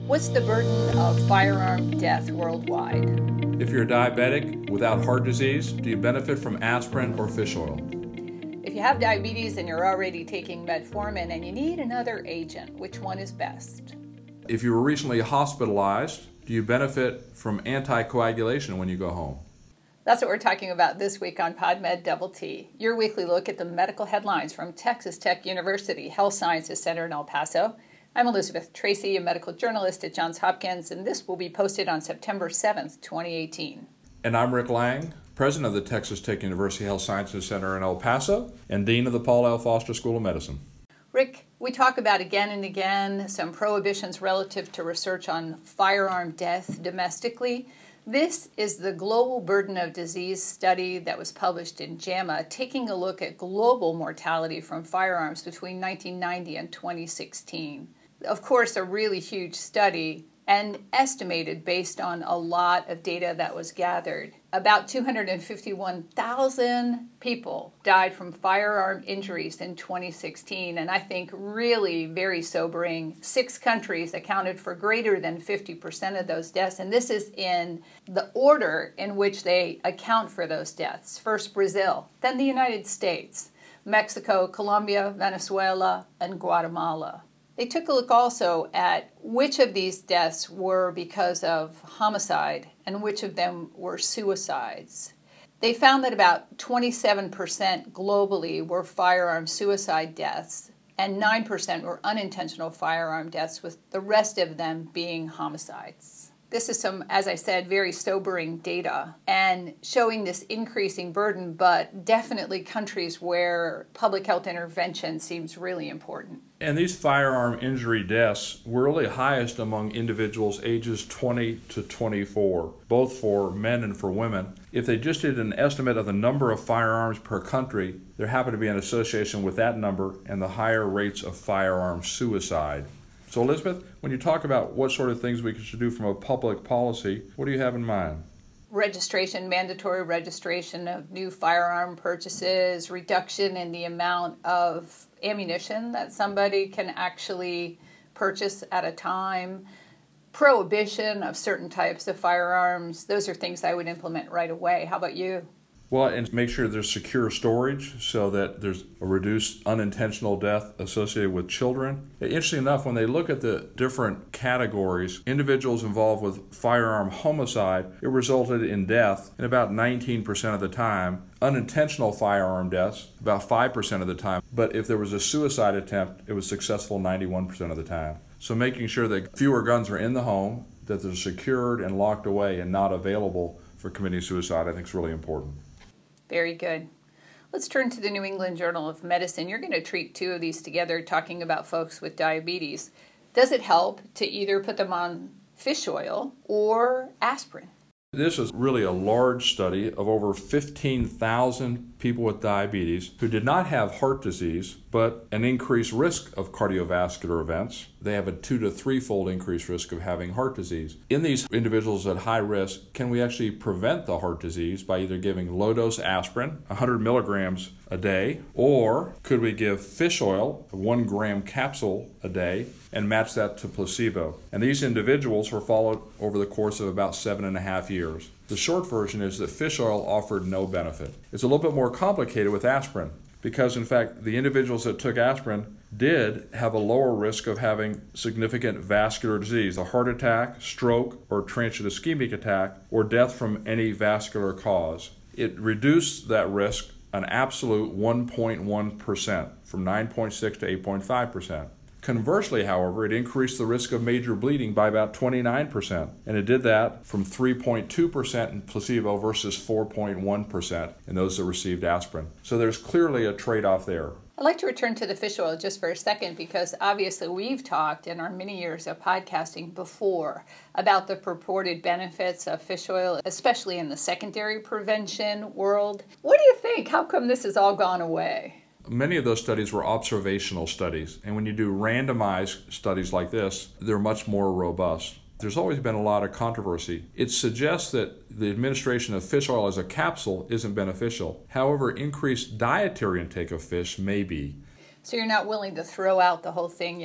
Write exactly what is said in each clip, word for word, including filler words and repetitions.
What's the burden of firearm death worldwide? If you're a diabetic without heart disease, do you benefit from aspirin or fish oil? If you have diabetes and you're already taking metformin and you need another agent, which one is best? If you were recently hospitalized, do you benefit from anticoagulation when you go home? That's what we're talking about this week on PodMed Double T, your weekly look at the medical headlines from Texas Tech University Health Sciences Center in El Paso. I'm Elizabeth Tracy, a medical journalist at Johns Hopkins, and this will be posted on September seventh, twenty eighteen. And I'm Rick Lang, president of the Texas Tech University Health Sciences Center in El Paso and dean of the Paul L. Foster School of Medicine. Rick, we talk about again and again some prohibitions relative to research on firearm death domestically. This is the Global Burden of Disease study that was published in JAMA, taking a look at global mortality from firearms between nineteen ninety and twenty sixteen. Of course, a really huge study and estimated based on a lot of data that was gathered. About two hundred fifty-one thousand people died from firearm injuries in twenty sixteen, and I think really very sobering. Six countries accounted for greater than fifty percent of those deaths, and this is in the order in which they account for those deaths. First Brazil, then the United States, Mexico, Colombia, Venezuela, and Guatemala. They took a look also at which of these deaths were because of homicide and which of them were suicides. They found that about twenty-seven percent globally were firearm suicide deaths and nine percent were unintentional firearm deaths, with the rest of them being homicides. This is some, as I said, very sobering data and showing this increasing burden, but definitely countries where public health intervention seems really important. And these firearm injury deaths were really highest among individuals ages twenty to twenty-four, both for men and for women. If they just did an estimate of the number of firearms per country, there happened to be an association with that number and the higher rates of firearm suicide. So Elizabeth, when you talk about what sort of things we should do from a public policy, what do you have in mind? Registration, mandatory registration of new firearm purchases, reduction in the amount of ammunition that somebody can actually purchase at a time, prohibition of certain types of firearms. Those are things I would implement right away. How about you? Well, and make sure there's secure storage so that there's a reduced unintentional death associated with children. Interesting enough, when they look at the different categories, individuals involved with firearm homicide, it resulted in death in about nineteen percent of the time. Unintentional firearm deaths, about five percent of the time. But if there was a suicide attempt, it was successful ninety-one percent of the time. So making sure that fewer guns are in the home, that they're secured and locked away and not available for committing suicide, I think is really important. Very good. Let's turn to the New England Journal of Medicine. You're going to treat two of these together, talking about folks with diabetes. Does it help to either put them on fish oil or aspirin? This is really a large study of over fifteen thousand people with diabetes who did not have heart disease, but an increased risk of cardiovascular events. They have a two to three-fold increased risk of having heart disease. In these individuals at high risk, can we actually prevent the heart disease by either giving low-dose aspirin, one hundred milligrams a day, or could we give fish oil, a one gram capsule a day, and match that to placebo? And these individuals were followed over the course of about seven and a half years. The short version is that fish oil offered no benefit. It's a little bit more complicated with aspirin, because in fact the individuals that took aspirin did have a lower risk of having significant vascular disease, a heart attack, stroke, or transient ischemic attack, or death from any vascular cause. It reduced that risk an absolute one point one percent, from nine point six to eight point five percent. Conversely, however, it increased the risk of major bleeding by about twenty-nine percent, and it did that from three point two percent in placebo versus four point one percent in those that received aspirin. So there's clearly a trade-off there. I'd like to return to the fish oil just for a second, because obviously we've talked in our many years of podcasting before about the purported benefits of fish oil, especially in the secondary prevention world. What do you think? How come this has all gone away? Many of those studies were observational studies, and when you do randomized studies like this, they're much more robust. There's always been a lot of controversy. It suggests that the administration of fish oil as a capsule isn't beneficial. However, increased dietary intake of fish may be. So you're not willing to throw out the whole thing yet?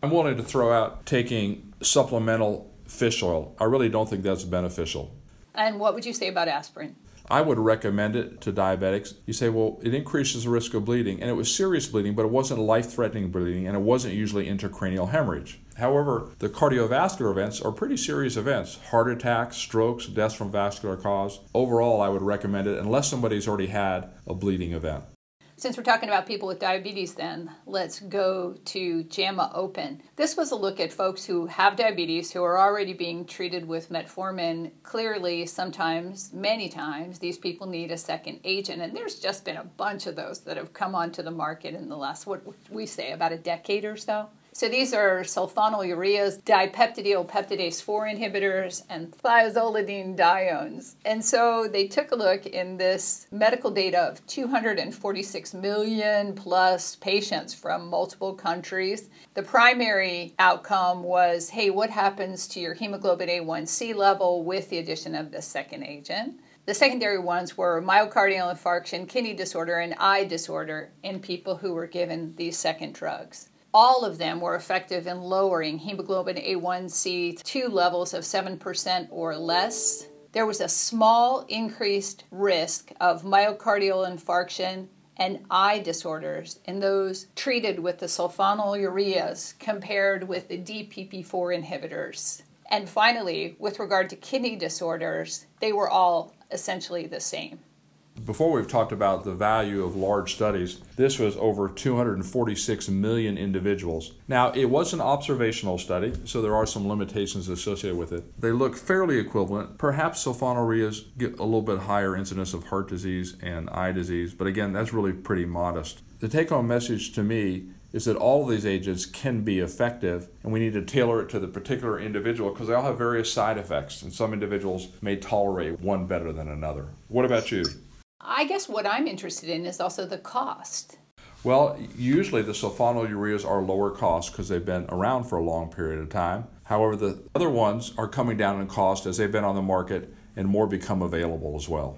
I'm willing to throw out taking supplemental fish oil. I really don't think that's beneficial. And what would you say about aspirin? I would recommend it to diabetics. You say, well, it increases the risk of bleeding, and it was serious bleeding, but it wasn't life-threatening bleeding, and it wasn't usually intracranial hemorrhage. However, the cardiovascular events are pretty serious events. Heart attacks, strokes, deaths from vascular cause. Overall, I would recommend it unless somebody's already had a bleeding event. Since we're talking about people with diabetes then, let's go to JAMA Open. This was a look at folks who have diabetes, who are already being treated with metformin. Clearly, sometimes, many times, these people need a second agent, and there's just been a bunch of those that have come onto the market in the last, what we say, about a decade or so. So these are sulfonylureas, dipeptidyl peptidase four inhibitors, and thiazolidinediones. And so they took a look in this medical data of two hundred forty-six million plus patients from multiple countries. The primary outcome was, hey, what happens to your hemoglobin A one C level with the addition of the second agent? The secondary ones were myocardial infarction, kidney disorder, and eye disorder in people who were given these second drugs. All of them were effective in lowering hemoglobin A one C to levels of seven percent or less. There was a small increased risk of myocardial infarction and eye disorders in those treated with the sulfonylureas compared with the D P P four inhibitors. And finally, with regard to kidney disorders, they were all essentially the same. Before we've talked about the value of large studies, this was over two hundred forty-six million individuals. Now, it was an observational study, so there are some limitations associated with it. They look fairly equivalent. Perhaps sulfonylureas get a little bit higher incidence of heart disease and eye disease, but again, that's really pretty modest. The take-home message to me is that all of these agents can be effective, and we need to tailor it to the particular individual because they all have various side effects, and some individuals may tolerate one better than another. What about you? I guess what I'm interested in is also the cost. Well, usually the sulfonylureas are lower cost because they've been around for a long period of time. However, the other ones are coming down in cost as they've been on the market and more become available as well.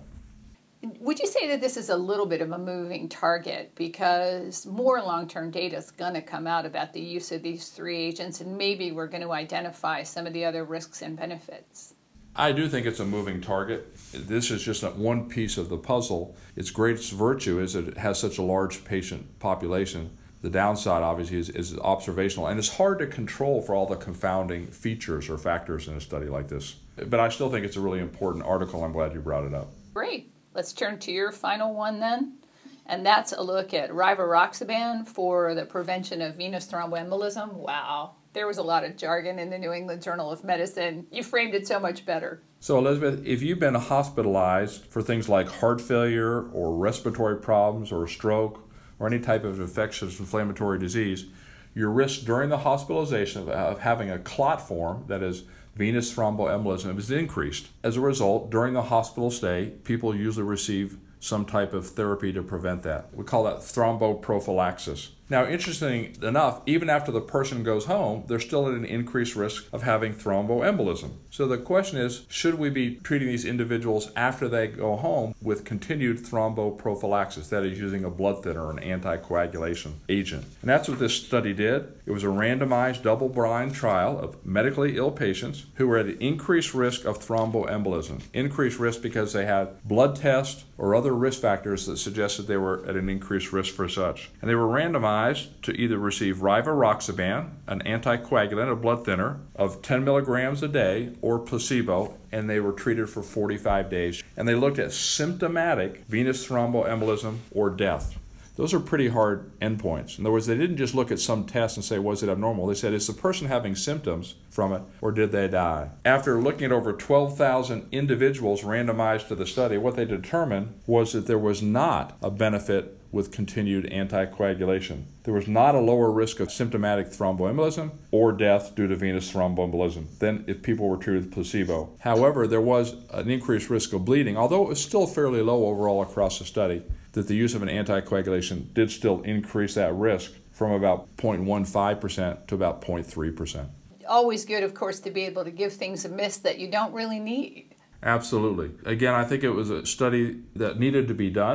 Would you say that this is a little bit of a moving target because more long-term data is going to come out about the use of these three agents, and maybe we're going to identify some of the other risks and benefits? I do think it's a moving target. This is just one piece of the puzzle. Its greatest virtue is that it has such a large patient population. The downside, obviously, is, is observational, and it's hard to control for all the confounding features or factors in a study like this. But I still think it's a really important article. I'm glad you brought it up. Great. Let's turn to your final one then, and that's a look at rivaroxaban for the prevention of venous thromboembolism. Wow. There was a lot of jargon in the New England Journal of Medicine. You framed it so much better. So, Elizabeth, if you've been hospitalized for things like heart failure or respiratory problems or stroke or any type of infectious inflammatory disease, your risk during the hospitalization of, of having a clot form, that is venous thromboembolism, is increased. As a result, during the hospital stay, people usually receive some type of therapy to prevent that. We call that thromboprophylaxis. Now, interesting enough, even after the person goes home, they're still at an increased risk of having thromboembolism. So the question is, should we be treating these individuals after they go home with continued thromboprophylaxis, that is using a blood thinner or an anticoagulation agent? And that's what this study did. It was a randomized double-blind trial of medically ill patients who were at an increased risk of thromboembolism. Increased risk because they had blood tests or other risk factors that suggested they were at an increased risk for such. And they were randomized to either receive rivaroxaban, an anticoagulant, a blood thinner, of ten milligrams a day, or placebo, and they were treated for forty-five days. And they looked at symptomatic venous thromboembolism or death. Those are pretty hard endpoints. In other words, they didn't just look at some test and say, was it abnormal? They said, is the person having symptoms from it, or did they die? After looking at over twelve thousand individuals randomized to the study, what they determined was that there was not a benefit with continued anticoagulation. There was not a lower risk of symptomatic thromboembolism or death due to venous thromboembolism than if people were treated with placebo. However, there was an increased risk of bleeding, although it was still fairly low overall across the study, that the use of an anticoagulation did still increase that risk from about zero point one five percent to about zero point three percent. Always good, of course, to be able to give things a miss that you don't really need. Absolutely. Again, I think it was a study that needed to be done.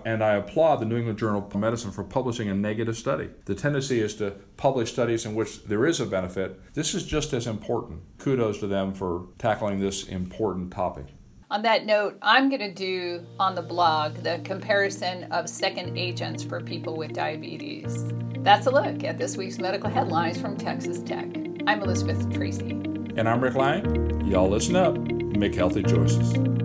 And I applaud the New England Journal of Medicine for publishing a negative study. The tendency is to publish studies in which there is a benefit. This is just as important. Kudos to them for tackling this important topic. On that note, I'm going to do on the blog the comparison of second agents for people with diabetes. That's a look at this week's medical headlines from Texas Tech. I'm Elizabeth Tracy. And I'm Rick Lang. Y'all listen up. Make healthy choices.